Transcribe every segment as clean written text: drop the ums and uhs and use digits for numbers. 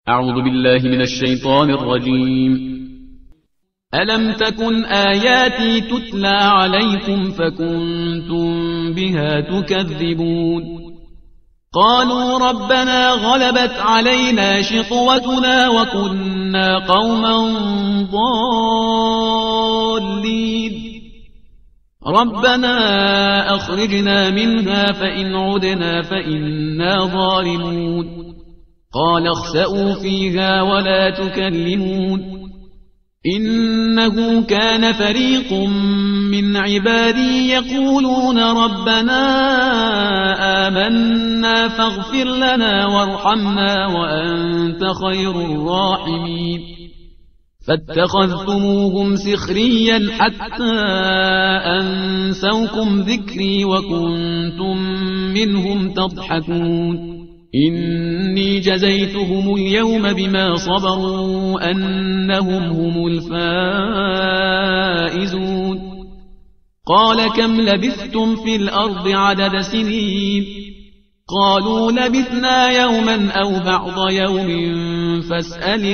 أعوذ بالله من الشيطان الرجيم. ألم تكن آياتي تتلى عليكم فكنتم بها تكذبون؟ قالوا ربنا غلبت علينا شقوتنا وكنا قوما ضالين ربنا أخرجنا منها فإن عدنا فإنا ظالمون قال اخسئوا فيها ولا تكلمون إنه كان فريق من عبادي يقولون ربنا آمنا فاغفر لنا وارحمنا وأنت خير الراحمين فاتخذتموهم سخريا حتى أنسوكم ذكري وكنتم منهم تضحكون إني جزيتهم اليوم بما صبروا أنهم هم الفائزون قال كم لبثتم في الأرض عدد سنين قالوا لبثنا يوما أو بعض يوم فاسأل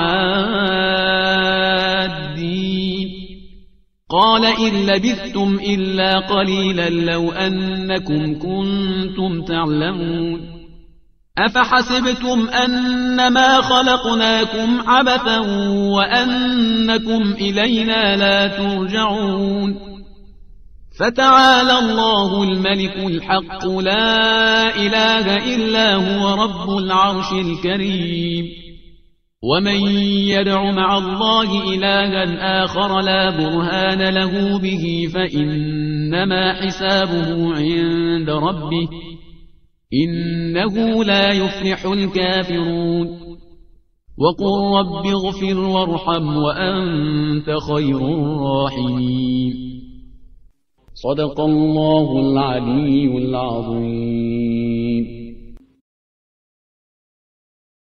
العادين قال إن لبثتم إلا قليلا لو أنكم كنتم تعلمون أفحسبتم أنما خلقناكم عبثا وأنكم إلينا لا ترجعون فتعالى الله الملك الحق لا إله إلا هو رب العرش الكريم ومن يدع مع الله إلها آخر لا برهان له به فإنما حسابه عند ربه إنه لا يفلح الكافرون وقل رب اغفر وارحم وأنت خير الراحمين صدق الله العلي العظيم.